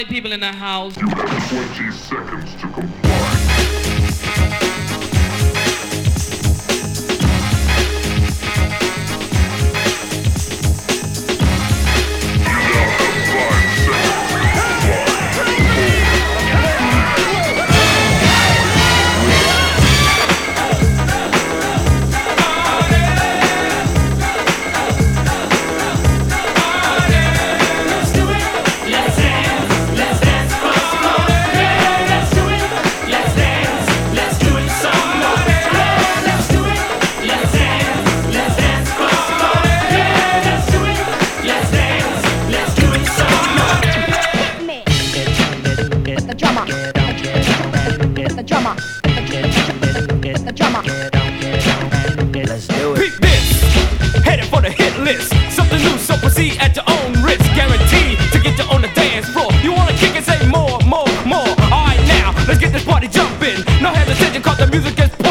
People in the house. You have 20 seconds to comply. At your own risk, guaranteed to get you on the dance floor. You wanna kick it, say more, more, more. Alright now, let's get this party jumping. No hesitation, cause the music is